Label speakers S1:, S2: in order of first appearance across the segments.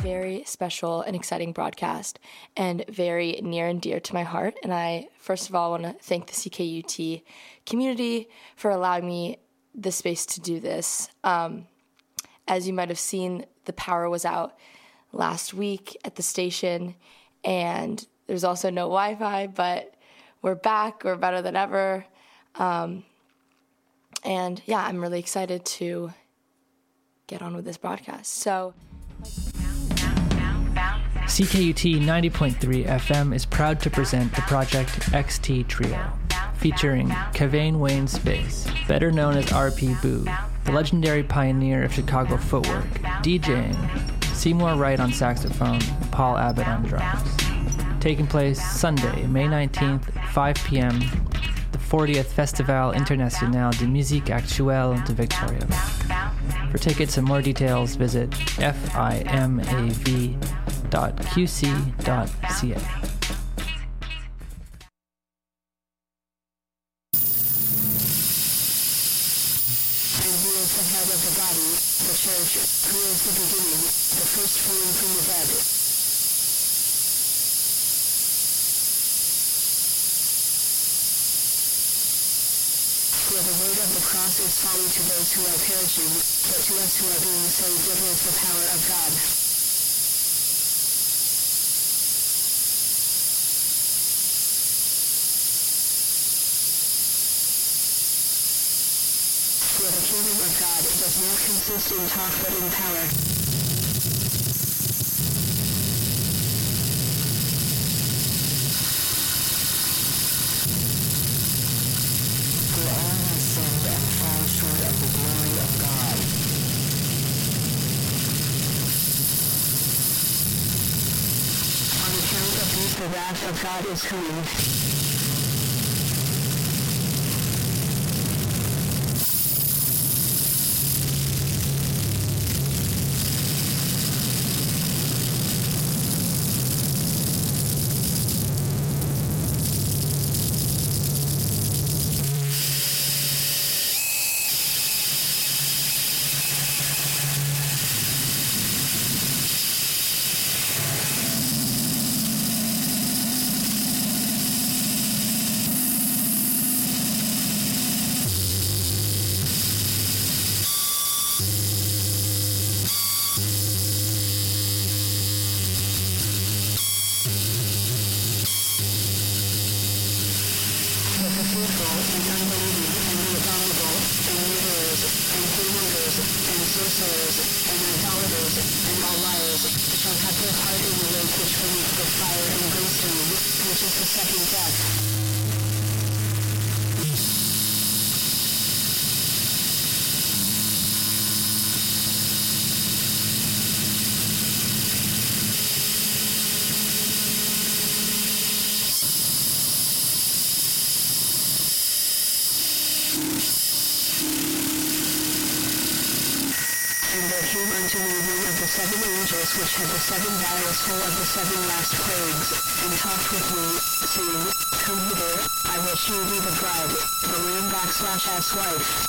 S1: very special and exciting broadcast and very near and dear to my heart. And I, first of all, want to thank the CKUT community for allowing me the space to do this. As you might have seen, the power was out last week at the station, and there's also no Wi-Fi, but we're back. We're better than ever. And yeah, I'm really excited to get on with this broadcast. So
S2: CKUT 90.3 FM is proud to present the Project XT Trio, featuring Kavane Wayne Space, better known as RP Boo, the legendary pioneer of Chicago footwork, DJing, Seymour Wright on saxophone, Paul Abbott on drums. Taking place Sunday, May 19th, 5 p.m., the 40th Festival International de Musique Actuelle de Victoria. For tickets and more details, visit fimav.qc.ca.
S3: The head of the body, the church, who is the beginning, the first fruit from the dead. For the word of the cross is folly to those who are perishing, but to us who are being saved it is the power of God. For the kingdom of God does not consist in talk but in power. For all have sinned and fall short of the glory of God. On account of these the wrath of God is coming. Came unto me one of the seven angels which had the seven vials full of the seven last plagues, and talked with me, saying, Come hither, I will shew thee the bride, the Lamb /as wife.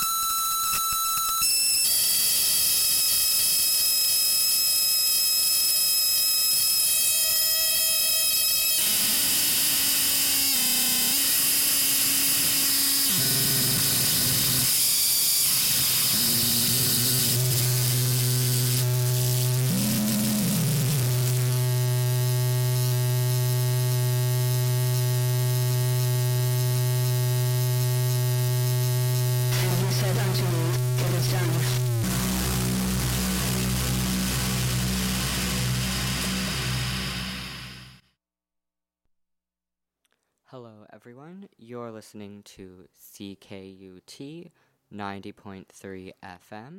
S4: Hello everyone, you're listening to CKUT 90.3 FM.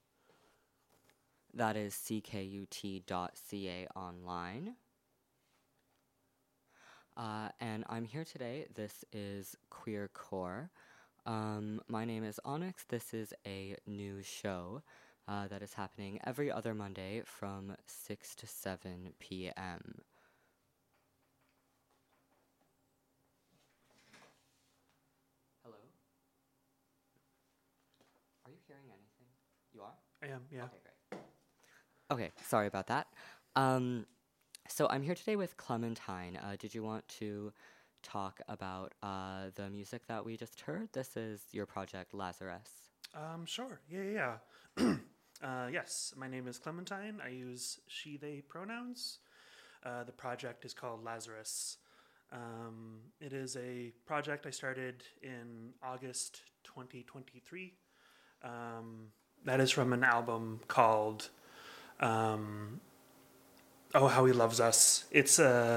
S4: That is ckut.ca online. And I'm here today. This is Queer Core. My name is Onyx. This is a new show that is happening every other Monday from 6 to 7 p.m. Hello? Are you hearing anything? You are?
S2: I am, yeah.
S4: Okay, great. Okay, sorry about that. Um, so I'm here today with Clementine. Did you want to talk about the music that we just heard? This is your project, Lazarus.
S5: Sure. Yes, my name is Clementine. I use she, they pronouns. The project is called Lazarus. It is a project I started in August 2023. That is from an album called Oh, How He Loves Us. It's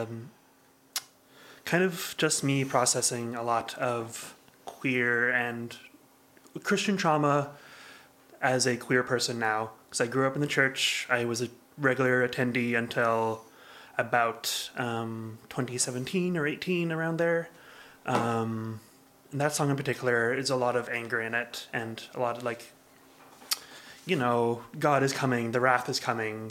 S5: kind of just me processing a lot of queer and Christian trauma as a queer person now. Because I grew up in the church. I was a regular attendee until about 2017 or 18, around there. And that song in particular is a lot of anger in it, and a lot of like, God is coming, the wrath is coming,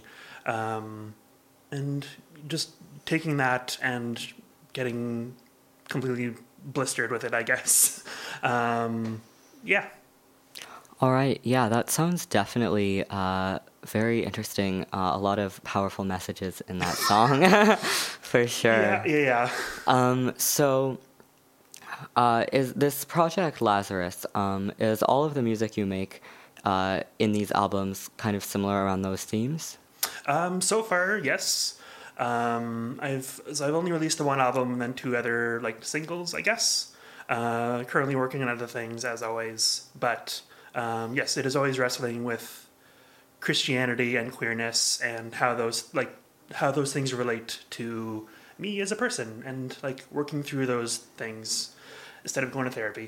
S5: and just taking that and getting completely blistered with it, I guess. Yeah.
S4: All right, yeah, that sounds definitely very interesting. A lot of powerful messages in that song, for sure.
S5: Yeah.
S4: So, is this project Lazarus? Is all of the music you make in these albums kind of similar around those themes?
S5: So far, yes. I've only released the one album and then 2 other like singles, I guess. Currently working on other things as always, but yes, it is always wrestling with Christianity and queerness and how those things relate to me as a person, and like working through those things instead of going to therapy.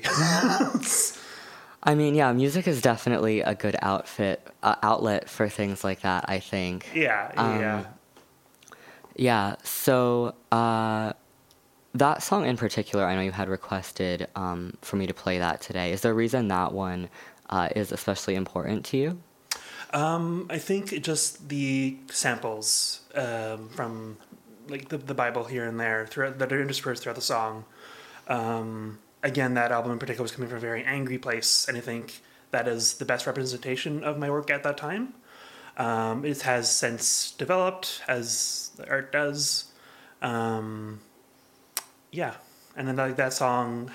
S4: I mean, yeah, music is definitely a good outlet for things like that, I think.
S5: Yeah.
S4: Yeah, so that song in particular, I know you had requested for me to play that today. Is there a reason that one is especially important to you?
S5: I think just the samples from like the Bible here and there that are interspersed throughout the song. Again, that album in particular was coming from a very angry place, and I think that is the best representation of my work at that time. It has since developed, as the art does. Yeah, and then like that song,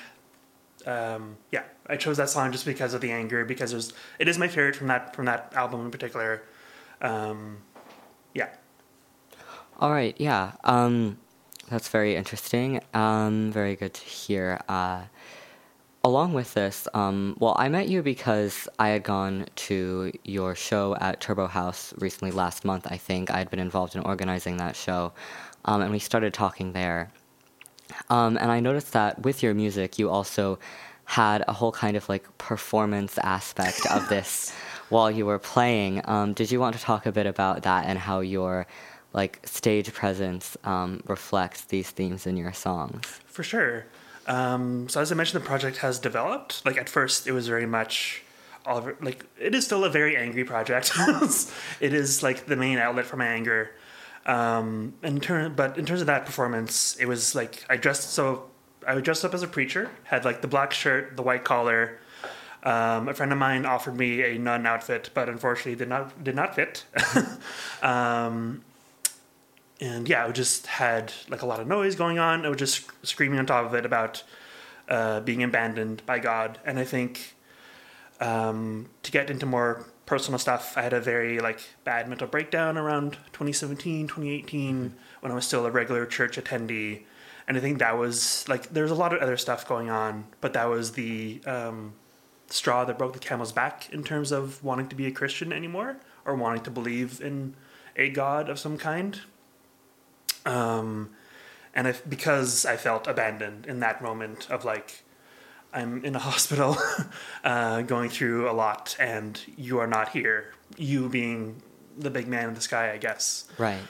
S5: I chose that song just because of the anger, because it is my favorite from that album in particular. Yeah.
S4: All right, yeah. That's very interesting. Very good to hear. Along with this, I met you because I had gone to your show at Turbo House recently, last month, I think. I had been involved in organizing that show, and we started talking there. And I noticed that with your music, you also had a whole kind of like performance aspect of this while you were playing. Did you want to talk a bit about that and how your like stage presence reflects these themes in your songs?
S5: For sure. So as I mentioned, the project has developed. Like at first, it was very much it is still a very angry project. It is like the main outlet for my anger. But in terms of that performance, it was like I dressed up as a preacher, had like the black shirt, the white collar. A friend of mine offered me a nun outfit, but unfortunately did not fit. And yeah, it just had like a lot of noise going on. I was just screaming on top of it about being abandoned by God. And I think to get into more personal stuff, I had a very like bad mental breakdown around 2017, 2018, when I was still a regular church attendee. And I think that was like, there's a lot of other stuff going on, but that was the straw that broke the camel's back in terms of wanting to be a Christian anymore, or wanting to believe in a God of some kind. Because I felt abandoned in that moment of like, I'm in a hospital going through a lot and you are not here. You being the big man in the sky, I guess.
S4: Right.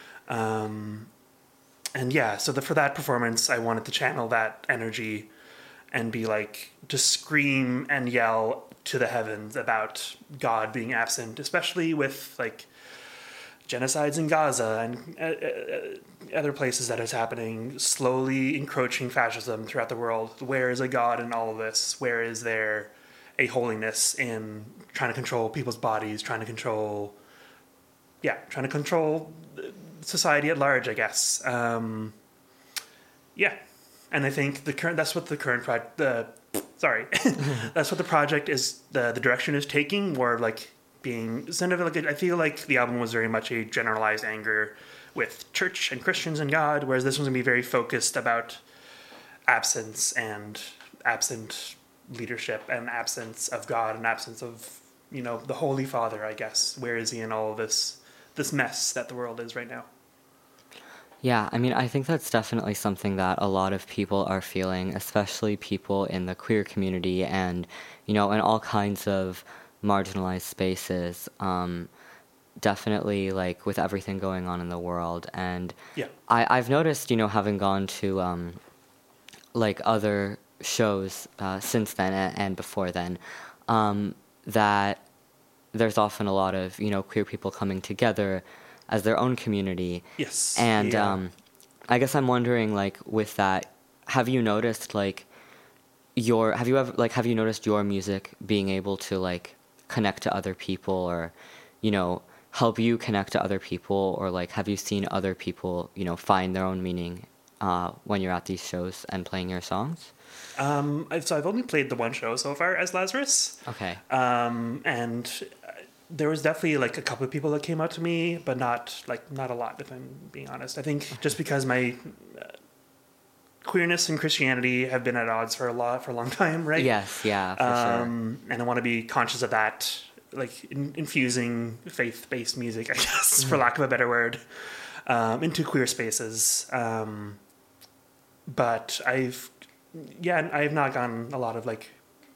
S5: And yeah, so for that performance, I wanted to channel that energy and be like, just scream and yell to the heavens about God being absent, especially with like genocides in Gaza and other places that is happening, slowly encroaching fascism throughout the world. Where is a God in all of this? Where is there a holiness in trying to control people's bodies, trying to control trying to control society at large, I guess. And I think that's what the that's what the project is, the direction is taking, more like being kind of like, I feel like the album was very much a generalized anger with church and Christians and God, whereas this one's going to be very focused about absent leadership and absence of God and absence of, the Holy Father, I guess. Where is he in all of this mess that the world is right now?
S4: Yeah, I mean, I think that's definitely something that a lot of people are feeling, especially people in the queer community and, in all kinds of marginalized spaces. Definitely, like, with everything going on in the world. And I've noticed, having gone to, other shows since then and before then, that there's often a lot of, queer people coming together as their own community.
S5: Yes.
S4: And I guess I'm wondering, like, with that, have you noticed, like, have you noticed your music being able to, like, connect to other people or, help you connect to other people, or, like, have you seen other people, find their own meaning when you're at these shows and playing your songs?
S5: So I've only played the one show so far as Lazarus.
S4: Okay.
S5: And there was definitely like a couple of people that came out to me, but not a lot, if I'm being honest. I think just because my queerness and Christianity have been at odds for a long time, right?
S4: Yes, yeah, for sure.
S5: And I want to be conscious of that, like infusing faith-based music, I guess, for lack of a better word, into queer spaces. But I've not gotten a lot of like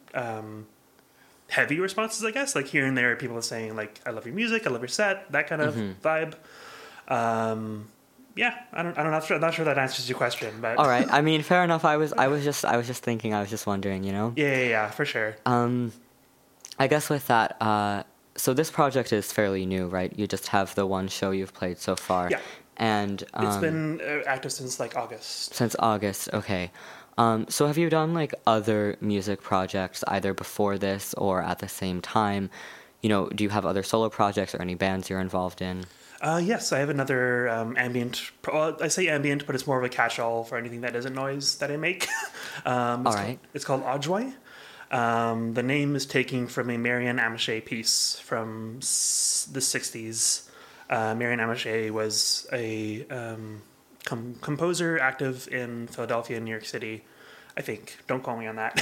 S5: heavy responses, I guess, like here and there, people saying like, I love your music, I love your set, that kind of vibe. I'm not sure that answers your question, but
S4: all right. I mean, fair enough. I was just thinking, I was just wondering,
S5: Yeah, for sure.
S4: I guess with that, so this project is fairly new, right? You just have the one show you've played so far.
S5: Yeah.
S4: And
S5: it's been active since like August.
S4: Since August, okay. So have you done like other music projects either before this or at the same time? Do you have other solo projects or any bands you're involved in?
S5: Yes, I have another ambient. I say ambient, but it's more of a catch-all for anything that isn't noise that I make. It's called Ojoi. The name is taken from a Marianne Amache piece from the 60s. Marianne Amache was a composer active in Philadelphia and New York City, I think. Don't quote me on that.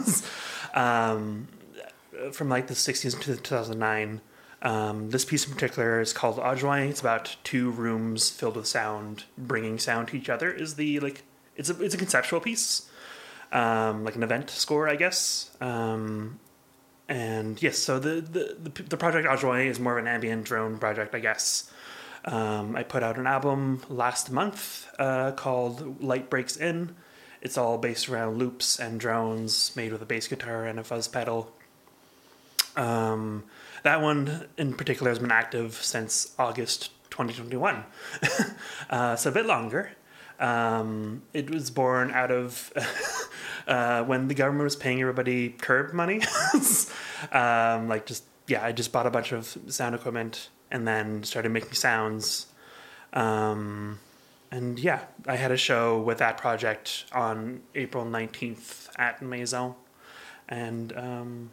S5: From like the 60s to 2009. This piece in particular is called Ojoi. It's about two rooms filled with sound, bringing sound to each other. It's a conceptual piece, like an event score, I guess. And yes, so the project Ojoi is more of an ambient drone project, I guess. I put out an album last month called Light Breaks In. It's all based around loops and drones made with a bass guitar and a fuzz pedal. That one in particular has been active since August 2021. So a bit longer. It was born out of when the government was paying everybody curb money. I just bought a bunch of sound equipment and then started making sounds. I had a show with that project on April 19th at Maison. And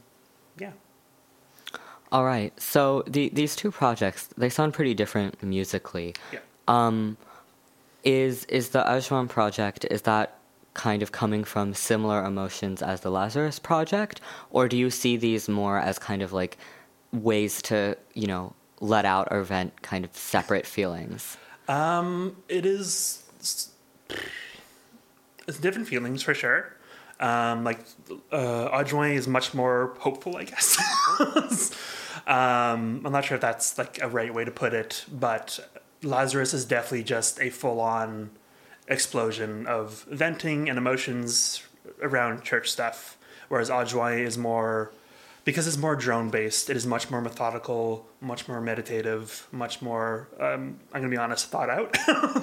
S4: All right. So these two projects, they sound pretty different musically.
S5: Yeah.
S4: Is the Ajwan project, is that kind of coming from similar emotions as the Lazarus project? Or do you see these more as kind of like ways to, let out or vent kind of separate feelings?
S5: It's different feelings for sure. Ojoi is much more hopeful, I guess. I'm not sure if that's like a right way to put it, but Lazarus is definitely just a full-on explosion of venting and emotions around church stuff, whereas Ojoi is more, because it's more drone-based, it is much more methodical, much more meditative, much more, I'm going to be honest, thought out.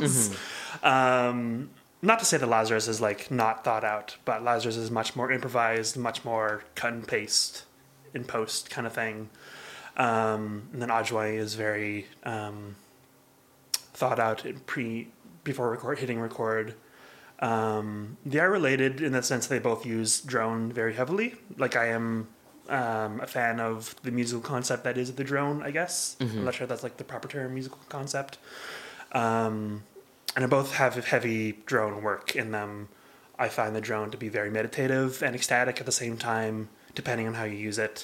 S5: Not to say that Lazarus is like not thought out, but Lazarus is much more improvised, much more cut and paste in post kind of thing. And then Ajwai is very thought out before hitting record. They are related in the sense they both use drone very heavily. Like I am a fan of the musical concept that is the drone, I guess. I'm not sure if that's like the proper term, musical concept. And they both have heavy drone work in them. I find the drone to be very meditative and ecstatic at the same time, depending on how you use it.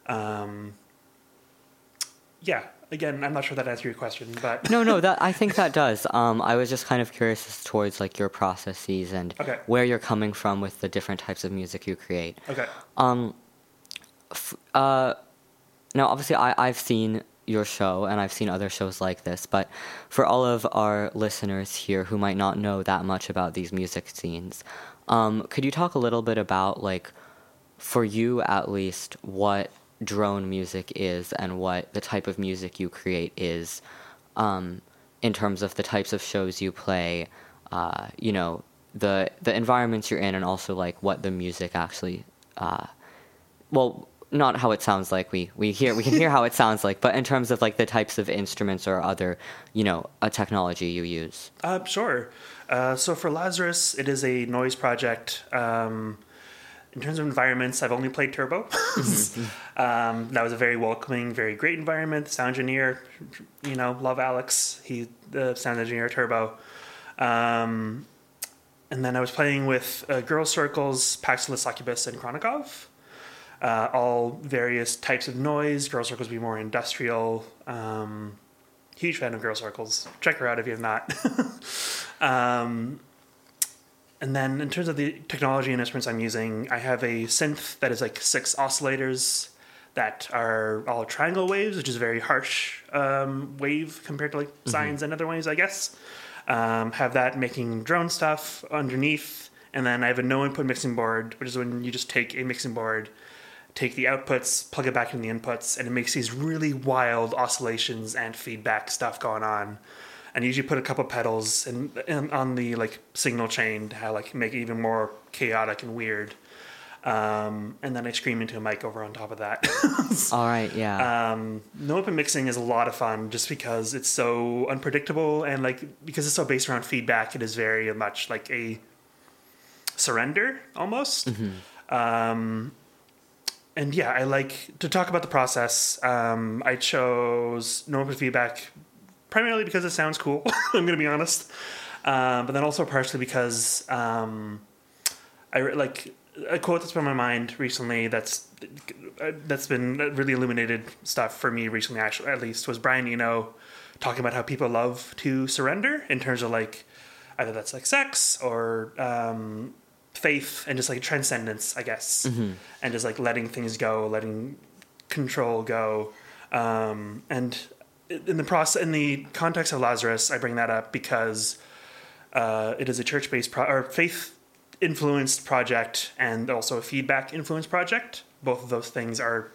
S5: Yeah, again, I'm not sure that answered your question, but...
S4: No, I think that does. I was just kind of curious as towards like your processes and where you're coming from with the different types of music you create.
S5: Okay.
S4: Now, obviously, I've seen your show and I've seen other shows like this, but for all of our listeners here who might not know that much about these music scenes, could you talk a little bit about, like, for you at least, what drone music is and what the type of music you create is, in terms of the types of shows you play, you know, the environments you're in, and also like what the music actually, well, not how it sounds like, we can hear how it sounds like, but in terms of like the types of instruments or other, you know, a technology you use.
S5: Sure. So for Lazarus, it is a noise project. In terms of environments, I've only played Turbo. That was a very welcoming, very great environment. The sound engineer, you know, love Alex. He's the sound engineer at Turbo. And then I was playing with Girls Circles, Paxillus Succubus, and Chronikov. All various types of noise. Girls Circles be more industrial. Huge fan of Girls Circles. Check her out if you have not. And then in terms of the technology and instruments I'm using, I have a synth that is like 6 oscillators that are all triangle waves, which is a very harsh wave compared to like sines and other waves, I guess. Have that making drone stuff underneath. And then I have a no input mixing board, which is when you just take a mixing board, take the outputs, plug it back in the inputs, and it makes these really wild oscillations and feedback stuff going on. And usually put a couple pedals on the like signal chain to like make it even more chaotic and weird. And then I scream into a mic over on top of that.
S4: All right, yeah.
S5: No open mixing is a lot of fun just because it's so unpredictable, and like because it's so based around feedback, it is very much like a surrender almost. And yeah, I like to talk about the process. I chose no open feedback primarily because it sounds cool. I'm going to be honest. But then also partially because I like a quote that's been on my mind recently that's been really illuminated stuff for me recently, actually, at least, was Brian Eno talking about how people love to surrender in terms of like either that's like sex or faith and just like transcendence, I guess, and just like letting things go, letting control go. And in the context of Lazarus, I bring that up because it is a church-based or faith-influenced project and also a feedback-influenced project. Both of those things are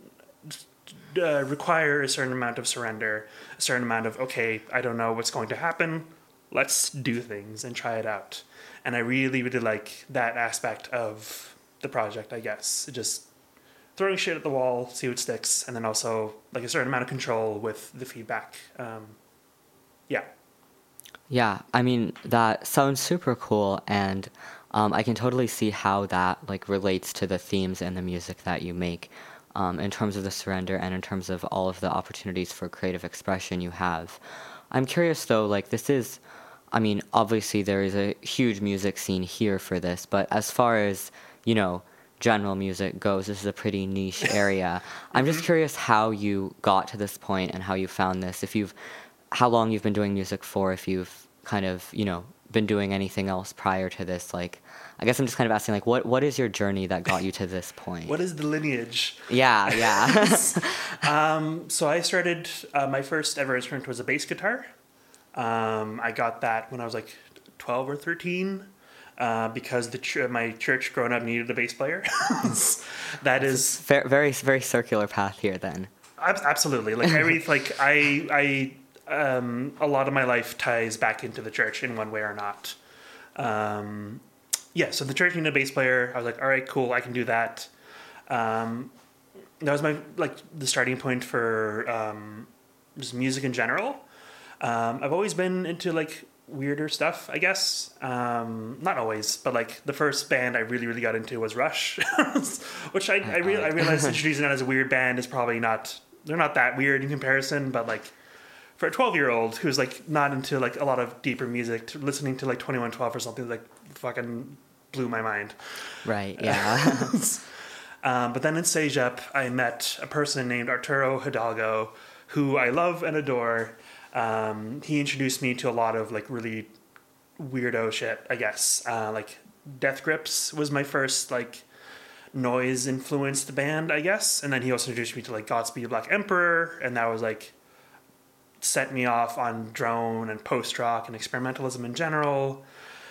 S5: require a certain amount of surrender, a certain amount of, okay, I don't know what's going to happen, let's do things and try it out. And I really, really like that aspect of the project, I guess. Just throwing shit at the wall, see what sticks, and then also like a certain amount of control with the feedback.
S4: Yeah, I mean, that sounds super cool, and I can totally see how that like relates to the themes and the music that you make, in terms of the surrender and in terms of all of the opportunities for creative expression you have. I'm curious though, like this is, I mean, obviously there is a huge music scene here for this, but as far as, you know, general music goes, this is a pretty niche area. I'm just curious how you got to this point and how you found this, how long you've been doing music for, if you've kind of, you know, been doing anything else prior to this. Like, I guess I'm just kind of asking, like, what is your journey that got you to this point?
S5: What is the lineage?
S4: Yeah.
S5: So I started, my first ever instrument was a bass guitar. I got that when I was like 12 or 13. Because my church growing up needed a bass player. That is
S4: very, very circular path here then.
S5: Absolutely. Like I a lot of my life ties back into the church in one way or not. Yeah, so the church needed a bass player. I was like, all right, cool, I can do that. that was my the starting point for just music in general. I've always been into weirder stuff, I guess. Not always, but the first band I really got into was Rush, which I realized introducing that as a weird band is probably they're not that weird in comparison, but for a 12-year-old who's not into a lot of deeper music, listening to 2112 or something fucking blew my mind.
S4: Right, yeah.
S5: But then in Cégep, I met a person named Arturo Hidalgo, who I love and adore. He introduced me to a lot of really weirdo shit, I guess. Death Grips was my first noise influenced band, I guess. And then he also introduced me to Godspeed Black Emperor, and that was set me off on drone and post rock and experimentalism in general.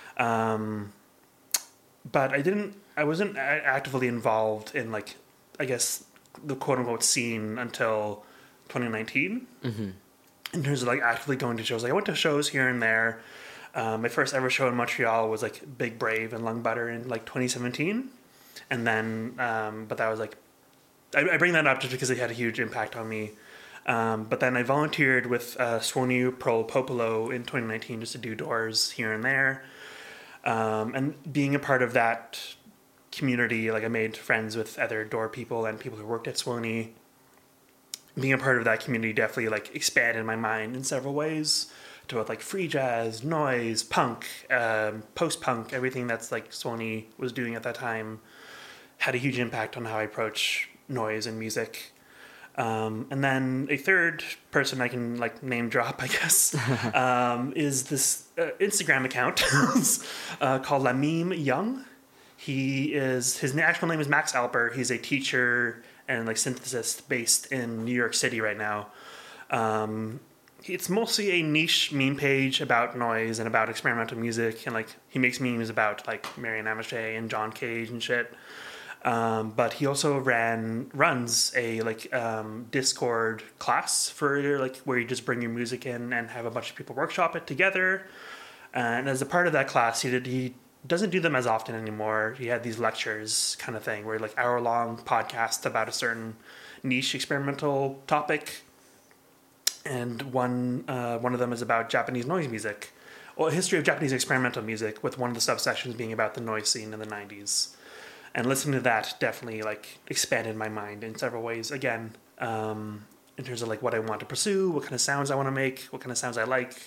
S5: But I wasn't actively involved in I guess the quote unquote scene until 2019. Mm-hmm. In terms of actively going to shows. I went to shows here and there. My first ever show in Montreal was Big Brave and Lung Butter in 2017. And then, but that was I bring that up just because it had a huge impact on me. But then I volunteered with Suoni Pro Popolo in 2019 just to do doors here and there. And being a part of that community, I made friends with other door people and people who worked at Suoni. Being a part of that community definitely expanded my mind in several ways to both free jazz, noise, punk, post-punk, everything that's Suoni was doing at that time had a huge impact on how I approach noise and music. And then a third person I can name drop, I guess, is this Instagram account called La Meme Young. His actual name is Max Alper. He's a teacher and synthesist based in New York City right now. It's mostly a niche meme page about noise and about experimental music, and he makes memes about Marianne Amache and John Cage and shit. But he also runs a Discord class for where you just bring your music in and have a bunch of people workshop it together. And as a part of that class, he doesn't do them as often anymore. He had these lectures kind of thing where hour-long podcasts about a certain niche experimental topic. And one of them is about Japanese noise music, or a history of Japanese experimental music, with one of the subsections being about the noise scene in the 90s. And listening to that definitely expanded my mind in several ways. Again, in terms of what I want to pursue, what kind of sounds I want to make, what kind of sounds I like.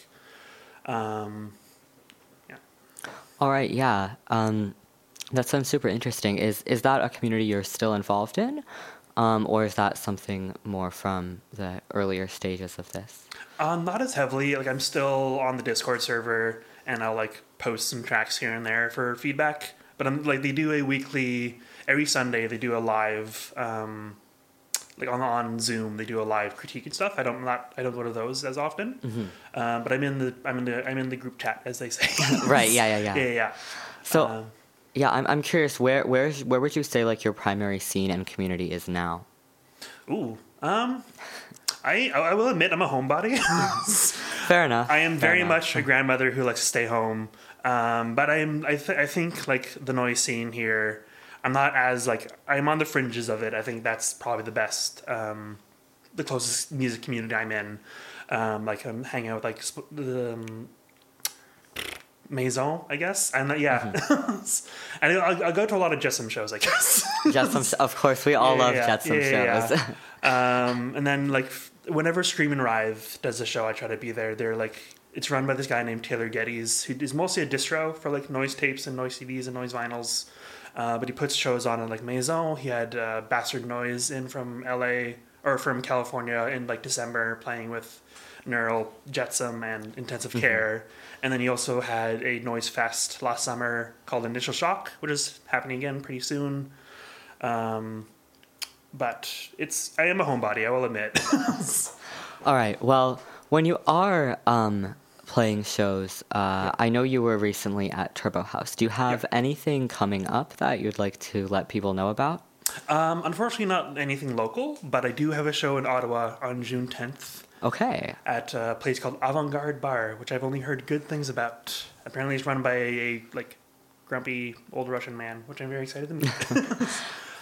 S4: All right, yeah. That sounds super interesting. Is that a community you're still involved in? Or is that something more from the earlier stages of this?
S5: Not as heavily. I'm still on the Discord server, and I'll post some tracks here and there for feedback. But I'm they do a weekly, every Sunday they do a live, on Zoom they do a live critique and stuff. I don't go to those as often. Mm-hmm. But I'm in the group chat, as they say.
S4: Right. Yeah.
S5: Yeah.
S4: So. Yeah, I'm curious. Where would you say your primary scene and community is now?
S5: Ooh, I will admit I'm a homebody.
S4: Fair enough.
S5: I am very much a grandmother who likes to stay home. But I think the noise scene here, I'm not as I'm on the fringes of it. I think that's probably the best, the closest music community I'm in. I'm hanging out with the Maison, I guess. And mm-hmm. And I'll go to a lot of Jetsam shows, I guess.
S4: Jetsam, of course, we all love Jetsam shows.
S5: And then whenever Scream and Writhe does a show, I try to be there. They're it's run by this guy named Taylor Geddes, who is mostly a distro for noise tapes and noise CDs and noise vinyls. But he puts shows on in Maison. He had Bastard Noise in from LA or from California in December, playing with Neural, Jetsam, and Intensive Care. And then he also had a noise fest last summer called Initial Shock, which is happening again pretty soon. But I am a homebody, I will admit.
S4: All right. Well, when you are playing shows, I know you were recently at Turbo House. Do you have anything coming up that you'd like to let people know about?
S5: Unfortunately, not anything local, but I do have a show in Ottawa on June 10th.
S4: Okay.
S5: At a place called Avant-Garde Bar, which I've only heard good things about. Apparently it's run by a grumpy old Russian man, which I'm very excited to meet.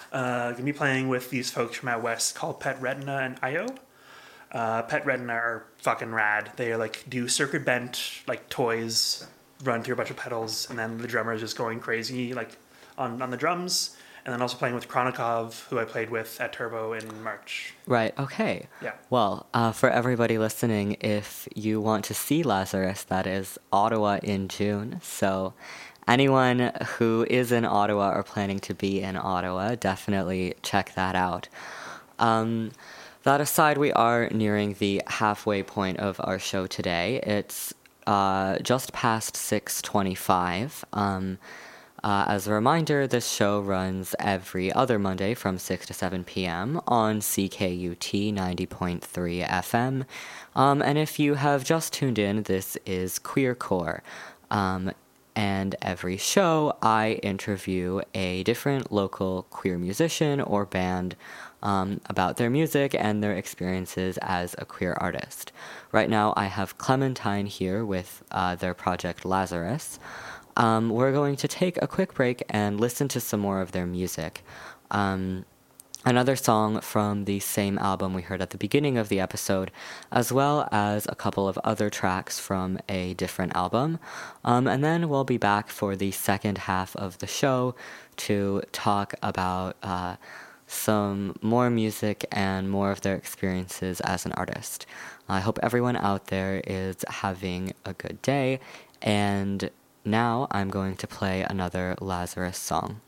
S5: Gonna be playing with these folks from out west called Pet Retina and IO. Pet Retina are fucking rad. They like do circuit bent like toys, run through a bunch of pedals, and then the drummer is just going crazy like on the drums. And then also playing with Kronikov, who I played with at Turbo in March.
S4: Right, okay.
S5: Yeah.
S4: Well, for everybody listening, if you want to see Lazarus, that is Ottawa in June. So anyone who is in Ottawa or planning to be in Ottawa, definitely check that out. That aside, we are nearing the halfway point of our show today. It's just past 6:25. As a reminder, this show runs every other Monday from 6 to 7 p.m. on CKUT 90.3 FM. And if you have just tuned in, this is Queer Core. And every show, I interview a different local queer musician or band about their music and their experiences as a queer artist. Right now, I have Clementine here with their project Lazarus. We're going to take a quick break and listen to some more of their music. Another song from the same album we heard at the beginning of the episode, as well as a couple of other tracks from a different album. And then we'll be back for the second half of the show to talk about some more music and more of their experiences as an artist. I hope everyone out there is having a good day, and now I'm going to play another Lazarus song.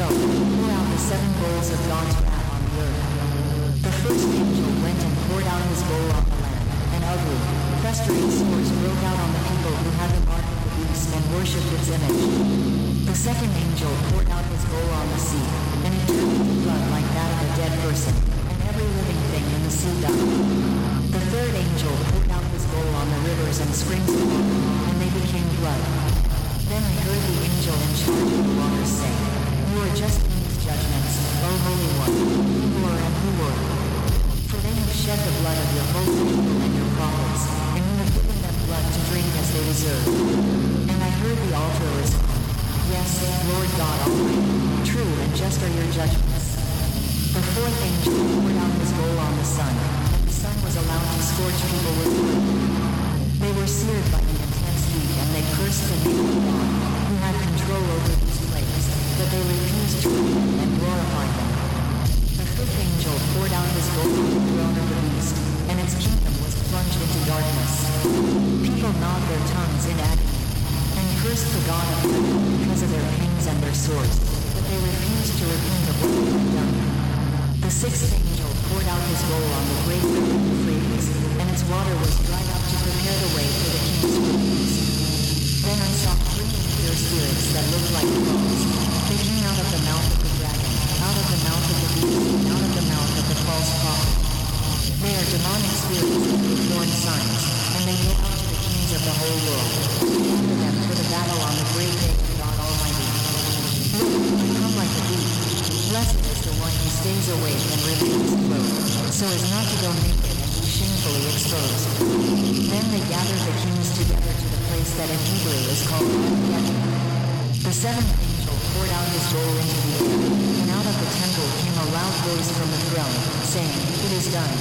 S3: throne, pour out the 7 bowls of God's wrath on the earth. The first angel went and poured out his bowl on the land, and ugly, festering sores broke out on the people who had the mark of the beast and worshipped its image. The second angel poured out his bowl on the sea, and it turned into blood like that of a dead person, and every living thing in the sea died. The third angel poured out his bowl on the rivers and springs of water, and they became blood. Then I heard the angel in charge of the waters say, "You are just in these judgments, O Holy One, who were and who were. For they have shed the blood of your holy people and your prophets, and you have given them blood to drink as they deserve." And I heard the altar respond, "Yes, Lord God Almighty, true and just are your judgments." The fourth angel poured out his bowl on the sun, and the sun was allowed to scorch people with fire. They were seared by the intense heat, and they cursed the name of God, who had control over these plagues, but they refused to repent and glorify him. The fifth angel poured out his bowl on the throne of the beast, and its kingdom was plunged into darkness. People gnawed their tongues in agony, and cursed the God of heaven because of their pains and their sores, but they refused to repent of what they had done. The sixth angel poured out his bowl on the great river Euphrates, and its water was dried up to prepare the way for the king's footsteps. Then I saw 3 impure spirits that looked like frogs. They came out of the mouth of the dragon, out of the mouth of the beast, and out of the mouth of the false prophet. They are demonic spirits that perform signs, and they go out to the kings of the whole world, to gather them for the battle on the great day of God Almighty. Look, I come like a thief. Blessed is the one who stays awake and remains clothed, so as not to go naked and be shamefully exposed. Then they gathered the kings together to the place that in Hebrew is called Armageddon. The seventh angel poured out his bowl into the air, and out of the temple came a loud voice from the throne, saying, "It is done."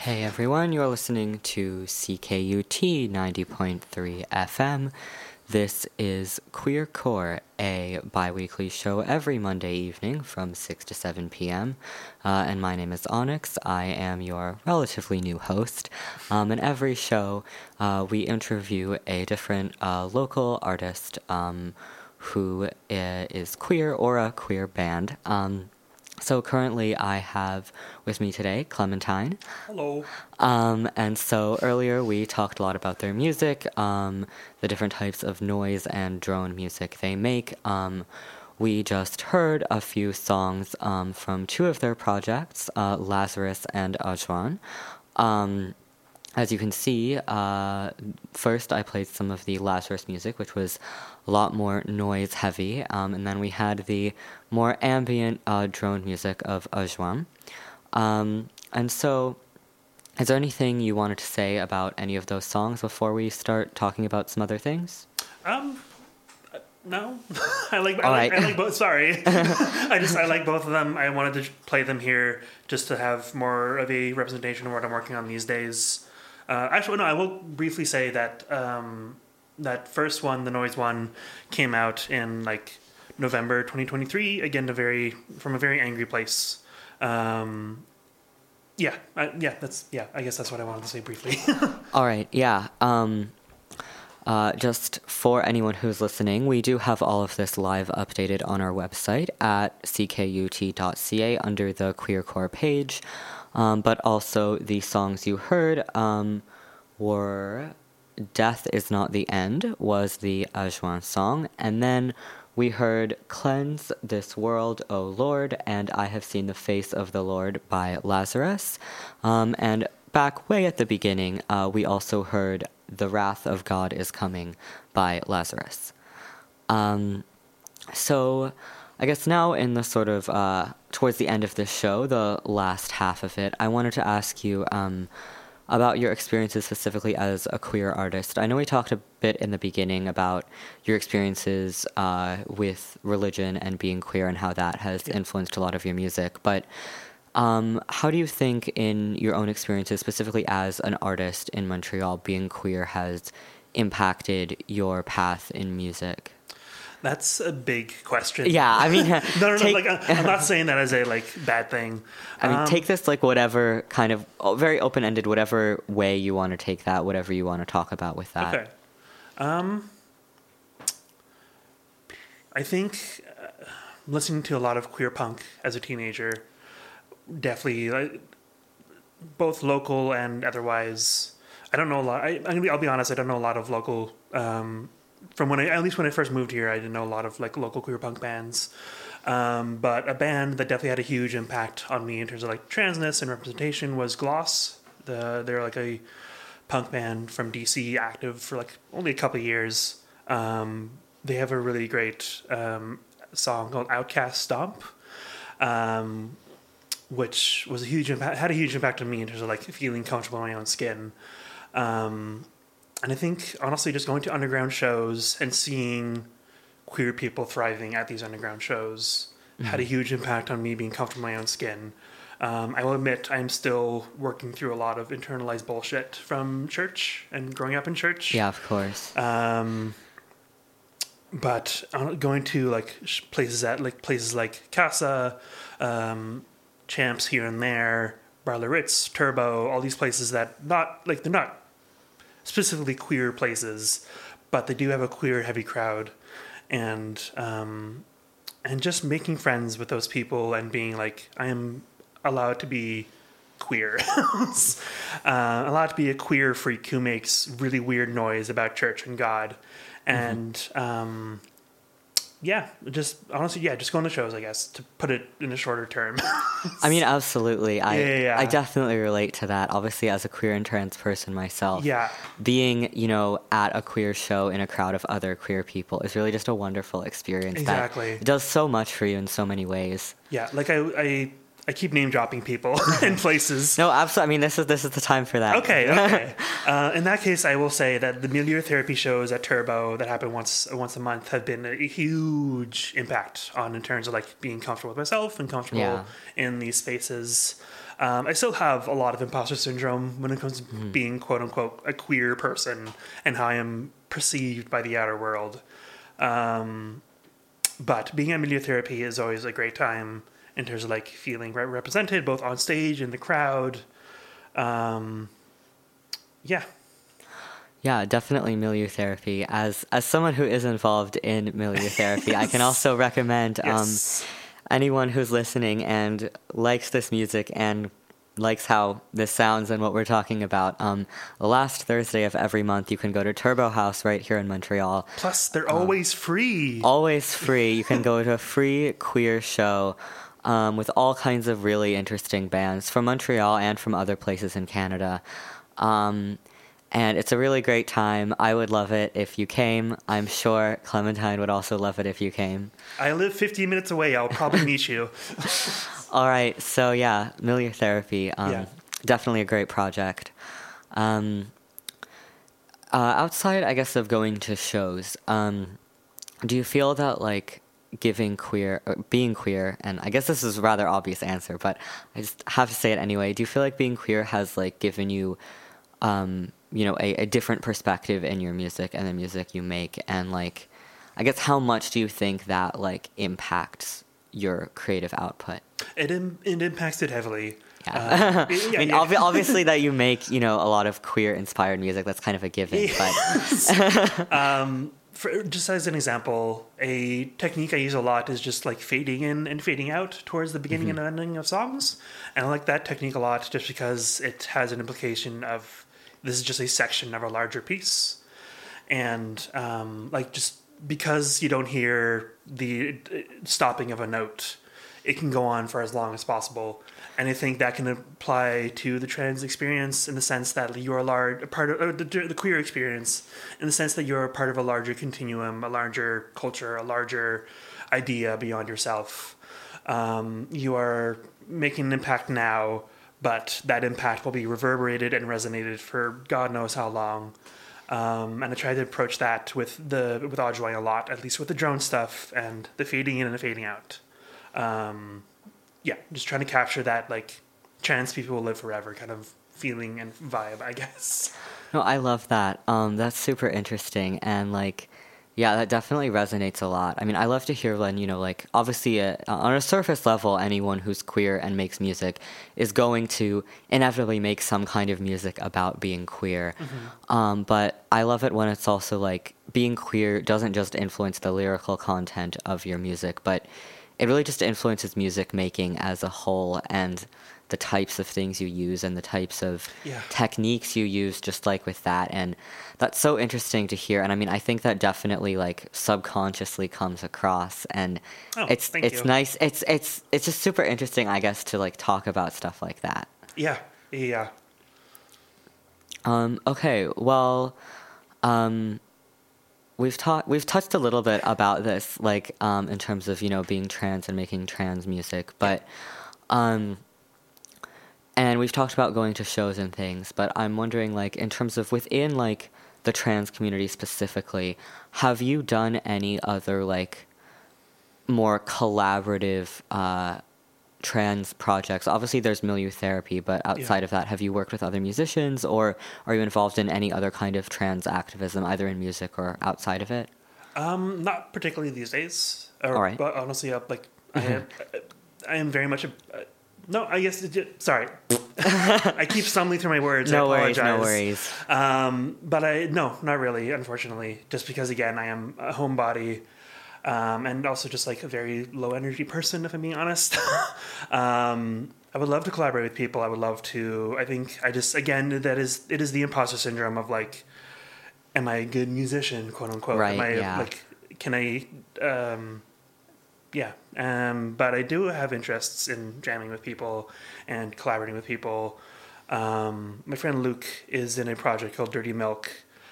S4: Hey everyone, you're listening to CKUT 90.3 FM. This is Queer Core, a bi-weekly show every Monday evening from 6 to 7 p.m. And my name is Onyx. I am your relatively new host. And every show, we interview a different local artist who is queer or a queer band. So currently I have with me today Clementine.
S5: Hello.
S4: And so earlier we talked a lot about their music, the different types of noise and drone music they make. We just heard a few songs from two of their projects, Lazarus and Ajwan. As you can see, first I played some of the Lazarus music, which was a lot more noise heavy, and then we had the more ambient drone music of Ajwan. And so, is there anything you wanted to say about any of those songs before we start talking about some other things?
S5: No. I like both. Sorry. I like both of them. I wanted to play them here just to have more of a representation of what I'm working on these days. Actually, no, I will briefly say that that first one, the noise one, came out in like November 2023. Again, from a very angry place. I guess that's what I wanted to say briefly.
S4: All right, yeah. Just for anyone who's listening, we do have all of this live updated on our website at ckut.ca under the Queercore page. But also the songs you heard were Death Is Not the End was the Ajwan song, and then we heard Cleanse This World, O Lord, and I Have Seen the Face of the Lord by Lazarus. And back way at the beginning, we also heard The Wrath of God Is Coming by Lazarus. So I guess now in the sort of, towards the end of this show, the last half of it, I wanted to ask you about your experiences specifically as a queer artist. I know we talked a bit in the beginning about your experiences with religion and being queer and how that has influenced a lot of your music, but how do you think in your own experiences, specifically as an artist in Montreal, being queer has impacted your path in music?
S5: That's a big question.
S4: Yeah, I mean...
S5: no, like, I'm not saying that as a, like, bad thing.
S4: I mean, take this, like, whatever kind of... very open-ended, whatever way you want to take that, whatever you want to talk about with that.
S5: Okay. I think listening to a lot of queer punk as a teenager, definitely, like, both local and otherwise... I don't know a lot... I'll be honest, I don't know a lot of local... from at least when I first moved here, I didn't know a lot of like local queer punk bands. But a band that definitely had a huge impact on me in terms of like transness and representation was Gloss. They're like a punk band from DC, active for like only a couple of years. They have a really great song called Outcast Stomp, which was had a huge impact on me in terms of like feeling comfortable in my own skin. And I think, honestly, just going to underground shows and seeing queer people thriving at these underground shows had a huge impact on me being comfortable in my own skin. I will admit I'm still working through a lot of internalized bullshit from church and growing up in church.
S4: Yeah, of course.
S5: But going to like places like Casa, Champs here and there, Barla Ritz, Turbo, all these places that they're not specifically queer places, but they do have a queer heavy crowd, and just making friends with those people and being like, I am allowed to be queer, allowed to be a queer freak who makes really weird noise about church and God, and just going to shows, I guess, to put it in a shorter term.
S4: I mean, absolutely.
S5: Yeah.
S4: I definitely relate to that. Obviously, as a queer and trans person myself, being, at a queer show in a crowd of other queer people is really just a wonderful experience.
S5: Exactly.
S4: It does so much for you in so many ways.
S5: Yeah, like I keep name dropping people and places.
S4: No, absolutely. I mean, this is the time for that.
S5: Okay. In that case, I will say that the Milieu Therapy shows at Turbo that happen once a month have been a huge impact in terms of like being comfortable with myself and comfortable in these spaces. I still have a lot of imposter syndrome when it comes to being quote unquote a queer person and how I am perceived by the outer world. But being at Milieu Therapy is always a great time in terms of like feeling represented both on stage in the crowd. Yeah.
S4: Yeah, definitely Milieu Therapy. As someone who is involved in Milieu Therapy, I can also recommend anyone who's listening and likes this music and likes how this sounds and what we're talking about. The last Thursday of every month, you can go to Turbo House right here in Montreal.
S5: Plus, they're always free.
S4: Always free. You can go to a free queer show with all kinds of really interesting bands from Montreal and from other places in Canada. And it's a really great time. I would love it if you came. I'm sure Clementine would also love it if you came.
S5: I live 15 minutes away. I'll probably meet you.
S4: All right. So, yeah, Milieu Therapy. Definitely a great project. Outside, I guess, of going to shows, do you feel that, like, being queer, and I guess this is a rather obvious answer, but I just have to say it anyway. Do you feel like being queer has, like, given you... a different perspective in your music and the music you make, and like, I guess how much do you think that like impacts your creative output? It
S5: impacts it heavily.
S4: Yeah. I mean, obviously that you make a lot of queer inspired music. That's kind of a given. But
S5: just as an example, a technique I use a lot is just like fading in and fading out towards the beginning and ending of songs. And I like that technique a lot just because it has an implication of this is just a section of a larger piece. And like just because you don't hear the stopping of a note, it can go on for as long as possible. And I think that can apply to the trans experience in the sense that you're a part of the queer experience, in the sense that you're a part of a larger continuum, a larger culture, a larger idea beyond yourself. You are making an impact now, but that impact will be reverberated and resonated for God knows how long. And I try to approach that with Audrey a lot, at least with the drone stuff and the fading in and the fading out. Just trying to capture that, like, trans people will live forever kind of feeling and vibe, I guess.
S4: No, I love that. That's super interesting. And, like, yeah, that definitely resonates a lot. I mean, I love to hear when, like, obviously on a surface level, anyone who's queer and makes music is going to inevitably make some kind of music about being queer. Mm-hmm. But I love it when it's also, like, being queer doesn't just influence the lyrical content of your music, but it really just influences music making as a whole, and the types of things you use and the types of techniques you use, just like with that. And that's so interesting to hear. And I mean, I think that definitely like subconsciously comes across, and it's nice. It's just super interesting, I guess, to like talk about stuff like that.
S5: Yeah.
S4: Okay. Well, We've touched a little bit about this, like, in terms of, being trans and making trans music, but, and we've talked about going to shows and things, but I'm wondering, like, in terms of within, like, the trans community specifically, have you done any other, like, more collaborative, trans projects? Obviously there's Milieu Therapy, but outside of that, have you worked with other musicians, or are you involved in any other kind of trans activism, either in music or outside of it?
S5: Not particularly these days.
S4: All right.
S5: But honestly, like, I am very much sorry. I keep stumbling through my words.
S4: No
S5: I apologize.
S4: No worries.
S5: But not really, unfortunately, just because, again, I am a homebody. And also just like a very low energy person, if I'm being honest. I would love to collaborate with people. I would love to, it is the imposter syndrome of like, am I a good musician, quote unquote?
S4: Right,
S5: but I do have interests in jamming with people and collaborating with people. My friend Luke is in a project called Dirty Milk.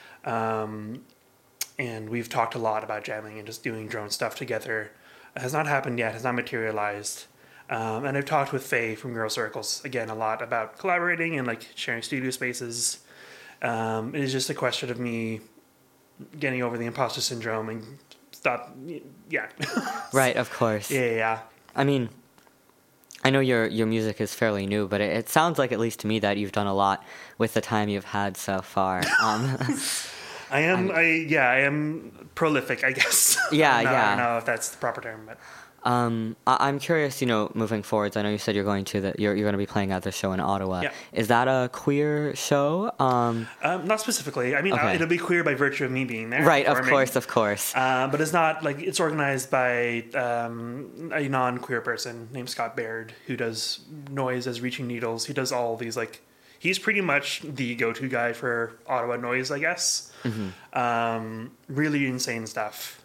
S5: And we've talked a lot about jamming and just doing drone stuff together. It has not happened yet, has not materialized. And I've talked with Faye from Girl Circles, again, a lot about collaborating and like sharing studio spaces. It is just a question of me getting over the imposter syndrome and stop. Yeah.
S4: Right, of course.
S5: Yeah.
S4: I mean, I know your music is fairly new, but it sounds like, at least to me, that you've done a lot with the time you've had so far.
S5: I am prolific, I guess.
S4: Yeah,
S5: I don't
S4: yeah.
S5: know if that's the proper term, but
S4: I'm curious, moving forwards. I know you said you're going to be playing at the show in Ottawa.
S5: Yeah.
S4: Is that a queer show?
S5: not specifically. I mean,
S4: Okay.
S5: it'll be queer by virtue of me being there.
S4: Right, of
S5: performing.
S4: course.
S5: But it's not like it's organized by a non-queer person named Scott Baird who does noise as Reaching Needles. He does all these he's pretty much the go-to guy for Ottawa noise, I guess.
S4: Mm-hmm.
S5: Really insane stuff.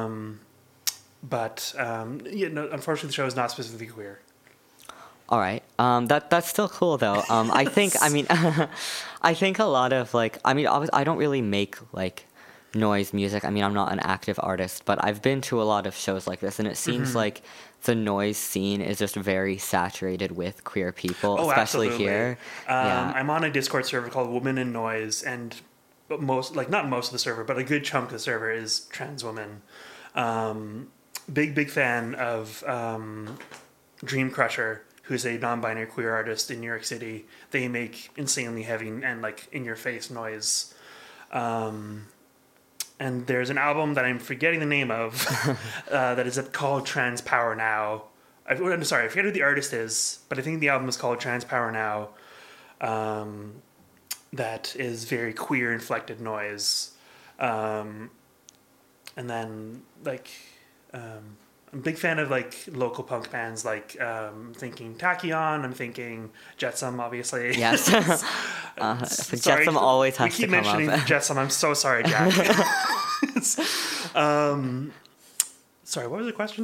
S5: But unfortunately, the show is not specifically queer.
S4: All right. That's still cool though. I think I think a lot of I don't really make noise music. I mean, I'm not an active artist, but I've been to a lot of shows like this, and it seems like the noise scene is just very saturated with queer people, especially
S5: absolutely.
S4: here.
S5: I'm on a Discord server called Women in Noise, and not most of the server, but a good chunk of the server is trans women. Big fan of Dream Crusher, who's a non-binary queer artist in New York City. They make insanely heavy and in-your-face noise. And there's an album that I'm forgetting the name of that is called Trans Power Now. I'm sorry, I forget who the artist is, but I think the album is called Trans Power Now. That is very queer inflected noise. And then I'm a big fan of local punk bands thinking Tachyon, I'm thinking Jetsam, obviously.
S4: Yes.
S5: Sorry,
S4: Jetsam always has to come up.
S5: We keep mentioning Jetsam. I'm so sorry, Jack. Sorry, what was the question?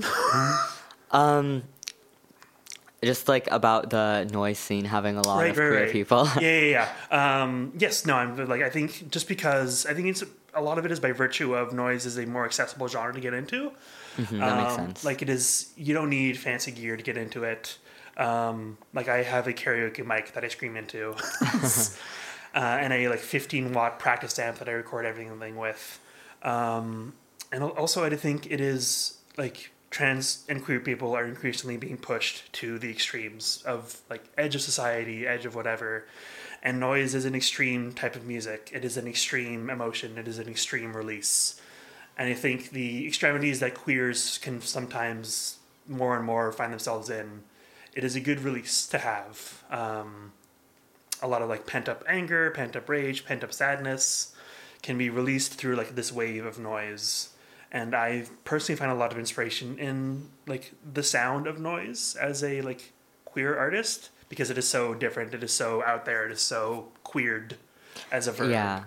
S4: Just about the noise scene having a lot of queer people.
S5: Yeah. Yes, no, I think just because I think it's a lot of it is by virtue of noise is a more accessible genre to get into.
S4: That makes sense.
S5: It is, you don't need fancy gear to get into it. I have a karaoke mic that I scream into, and a 15-watt practice amp that I record everything with. And also, I think it is trans and queer people are increasingly being pushed to the extremes of edge of society, edge of whatever. And noise is an extreme type of music. It is an extreme emotion. It is an extreme release. And I think the extremities that queers can sometimes more and more find themselves in, it is a good release to have. A lot of pent-up anger, pent-up rage, pent-up sadness can be released through this wave of noise. And I personally find a lot of inspiration in the sound of noise as a queer artist, because it is so different, it is so out there, it is so queered as a verb.
S4: Yeah.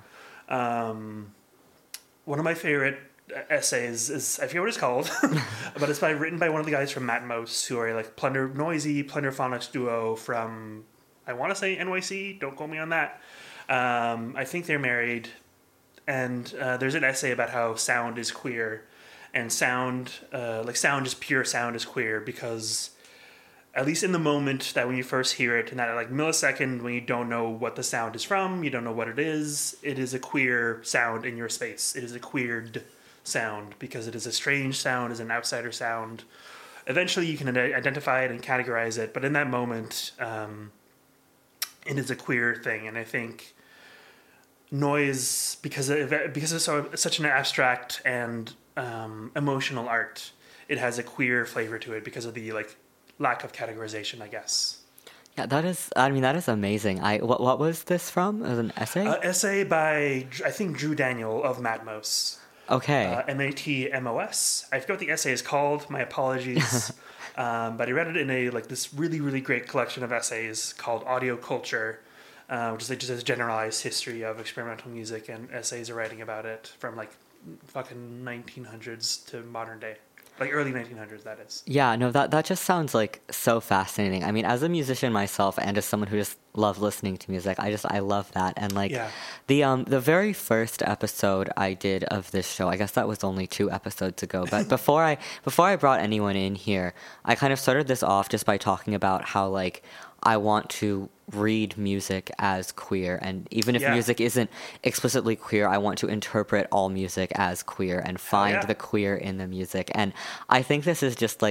S5: One of my favorite essays is, I forget what it's called, but it's written by one of the guys from Matmos, who are noisy plunderphonics duo from, I want to say NYC, don't quote me on that. I think they're married, and there's an essay about how sound is queer, and sound, just pure sound is queer, because at least in the moment that when you first hear it, in that millisecond when you don't know what the sound is from, you don't know what it is a queer sound in your space. It is a queered sound because it is a strange sound, is an outsider sound. Eventually you can identify it and categorize it, but in that moment, it is a queer thing. And I think noise, because it's such an abstract and emotional art, it has a queer flavor to it because of the lack of categorization, I guess.
S4: Yeah, that is amazing. What was this from? As an essay?
S5: Essay by, I think, Drew Daniel of Matmos.
S4: Okay.
S5: Matmos. I forget what the essay is called. My apologies. But I read it in this really, really great collection of essays called Audio Culture, which is just a generalized history of experimental music, and essays are writing about it from fucking 1900s to modern day. Early 1900s, that is.
S4: Yeah, no, that just sounds so fascinating. I mean, as a musician myself, and as someone who just loves listening to music, I love that. And the very first episode I did of this show, I guess that was only 2 episodes ago. But before I brought anyone in here, I kind of started this off just by talking about how I want to read music as queer, and even if music isn't explicitly queer, I want to interpret all music as queer and find the queer in the music. And I think this is just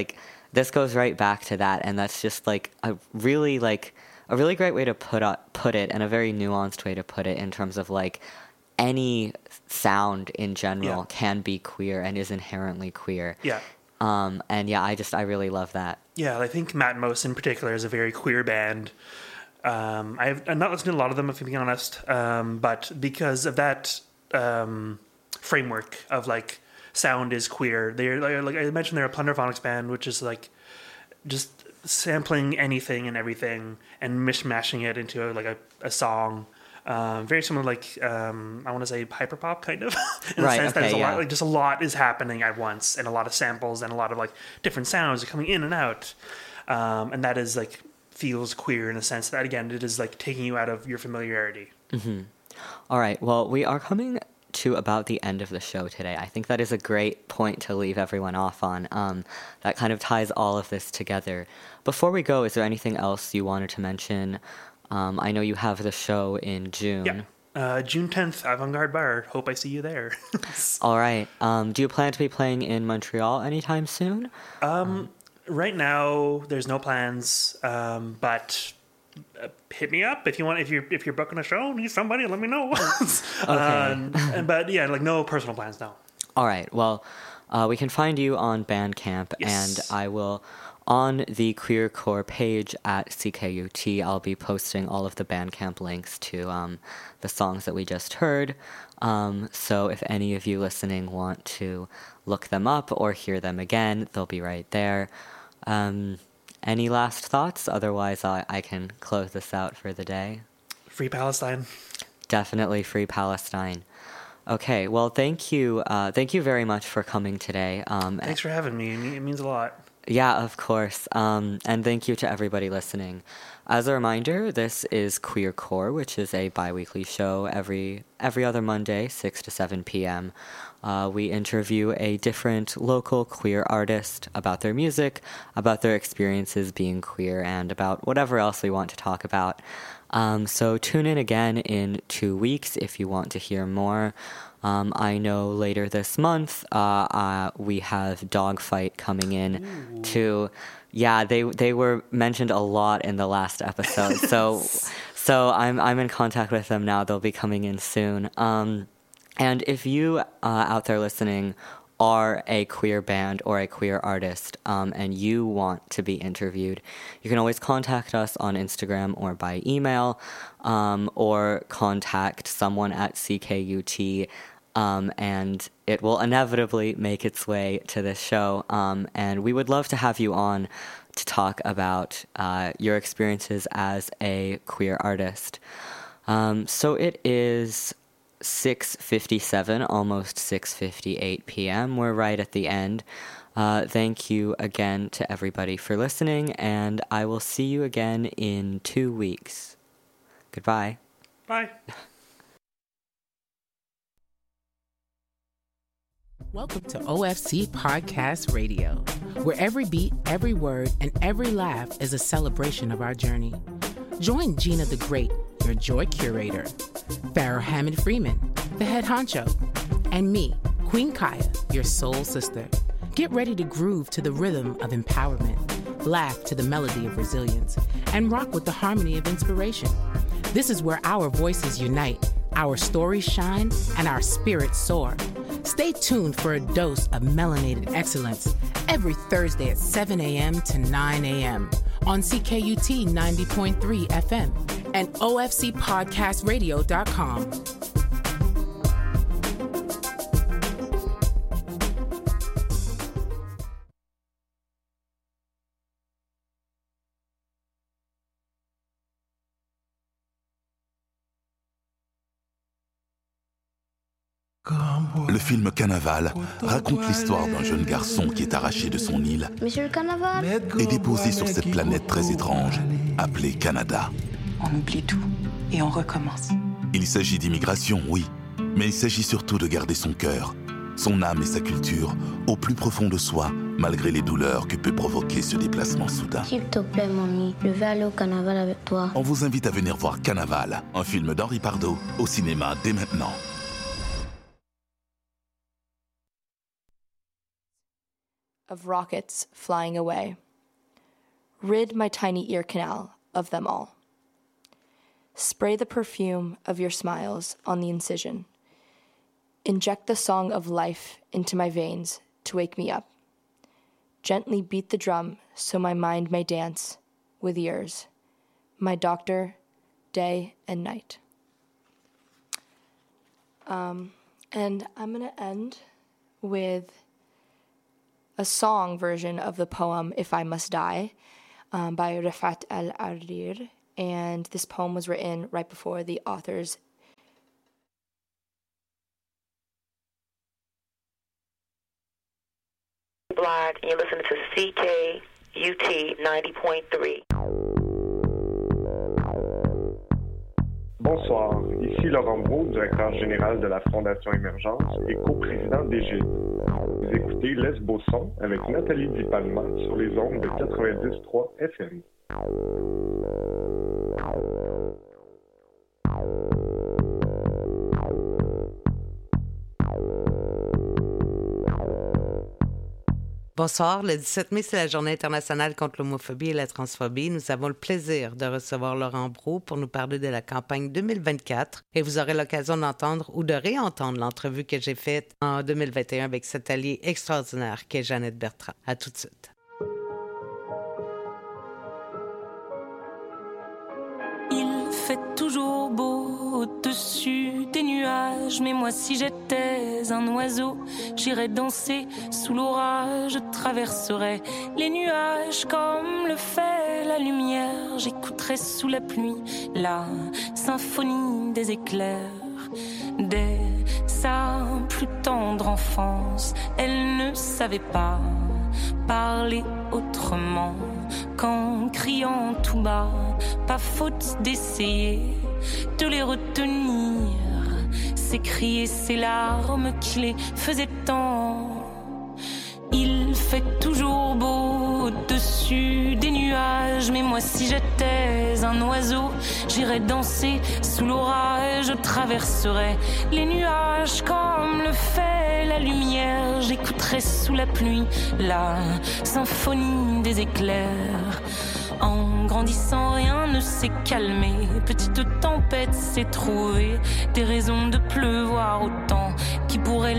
S4: this goes right back to that, and that's just like a really great way to put it, and a very nuanced way to put it in terms of like any sound in general can be queer and is inherently queer.
S5: Yeah.
S4: And yeah, I really love that.
S5: Yeah, I think Matmos in particular is a very queer band. I've not listened to a lot of them, if I'm being honest, but because of that framework of like sound is queer, they're like I mentioned, they're a Plunderphonics band, which is like just sampling anything and everything and mishmashing it into a song. Very similar, like I want to say hyperpop kind of, in the sense that there's a lot, like just a lot is happening at once, and a lot of samples and a lot of like different sounds are coming in and out, and that is like feels queer in a sense that again it is like taking you out of your familiarity.
S4: Mm-hmm. All right, well, we are coming to about the end of the show today. I think that is a great point to leave everyone off on. That kind of ties all of this together. Before we go, is there anything else you wanted to mention? I know you have the show in June.
S5: Yeah. June 10th, Avant-Garde Bar. Hope I see you there.
S4: All right. Do you plan to be playing in Montreal anytime soon?
S5: Right now, there's no plans, but hit me up if you want. If you're booking a show, need somebody, let me know.
S4: Okay.
S5: But yeah, like no personal plans now.
S4: All right. Well, we can find you on Bandcamp, and I will. On the Queer Core page at CKUT, I'll be posting all of the Bandcamp links to the songs that we just heard. So if any of you listening want to look them up or hear them again, they'll be right there. Any last thoughts? Otherwise, I can close this out for the day.
S5: Free Palestine.
S4: Definitely free Palestine. Okay, well, thank you. Thank you very much for coming today.
S5: Thanks for having me. It means a lot.
S4: Yeah, of course. And thank you to everybody listening. As a reminder, this is Queer Core, which is a bi-weekly show every other Monday, 6 to 7 p.m. We interview a different local queer artist about their music, about their experiences being queer, and about whatever else we want to talk about. So tune in again in 2 weeks if you want to hear more. I know later this month we have Dogfight coming in to... Yeah, they were mentioned a lot in the last episode. So I'm in contact with them now. They'll be coming in soon. And if you out there listening are a queer band or a queer artist, and you want to be interviewed, you can always contact us on Instagram or by email, or contact someone at CKUT. And it will inevitably make its way to this show. And we would love to have you on to talk about your experiences as a queer artist. So it is 6:57, almost 6:58 p.m. We're right at the end. Thank you again to everybody for listening, and I will see you again in 2 weeks. Goodbye.
S5: Bye.
S6: Welcome to OFC Podcast Radio, where every beat, every word, and every laugh is a celebration of our journey. Join Gina the Great, your joy curator, Farrah Hammond Freeman, the head honcho, and me, Queen Kaya, your soul sister. Get ready to groove to the rhythm of empowerment, laugh to the melody of resilience, and rock with the harmony of inspiration. This is where our voices unite, our stories shine, and our spirits soar. Stay tuned for a dose of melanated excellence every Thursday at 7 a.m. to 9 a.m. on CKUT 90.3 FM and OFCPodcastRadio.com.
S7: Le film Canaval raconte l'histoire d'un jeune garçon qui est arraché de son île
S8: Monsieur le Canaval
S7: et déposé sur cette planète très étrange, appelée Canada.
S9: On oublie tout et on recommence.
S7: Il s'agit d'immigration, oui, mais il s'agit surtout de garder son cœur, son âme et sa culture au plus profond de soi, malgré les douleurs que peut provoquer ce déplacement soudain.
S8: S'il te plaît, mamie, je vais aller au Canaval avec toi.
S7: On vous invite à venir voir Canaval, un film d'Henri Pardo, au cinéma dès maintenant.
S1: of rockets flying away. Rid my tiny ear canal of them all. Spray the perfume of your smiles on the incision. Inject the song of life into my veins to wake me up. Gently beat the drum so my mind may dance with yours, my doctor, day and night. And I'm going to end with a song version of the poem If I Must Die by Rifat al-Arrir. And this poem was written right before the author's
S10: Block, and you're listening to CKUT 90.3.
S11: Bonsoir, ici Laurent Brault, directeur général de la Fondation Émergence et coprésident d'Égide. Vous écoutez Lesbo Son avec Nathalie Di Palma sur les ondes de 90.3 FM.
S6: Bonsoir, le 17 mai, c'est la Journée internationale contre l'homophobie et la transphobie. Nous avons le plaisir de recevoir Laurent Brault pour nous parler de la campagne 2024 et vous aurez l'occasion d'entendre ou de réentendre l'entrevue que j'ai faite en 2021 avec cet allié extraordinaire qu'est Jeannette Bertrand. À tout de suite.
S12: Il fait toujours beau au-dessus des nuages, mais moi si j'étais un oiseau, j'irais danser sous l'orage, je traverserais les nuages comme le fait la lumière, j'écouterais sous la pluie la symphonie des éclairs. Dès sa plus tendre enfance, elle ne savait pas parler autrement qu'en criant tout bas, pas faute d'essayer de les retenir, ces cris et ces larmes qui les faisaient tant. Il fait toujours beau au-dessus des nuages, mais moi si j'étais un oiseau, j'irais danser sous l'orage, je traverserais les nuages comme le fait la lumière, j'écouterais sous la pluie la symphonie des éclairs. En grandissant, rien ne s'est calmé. Petite tempête s'est trouvée, des raisons de pleuvoir autant qui pourrait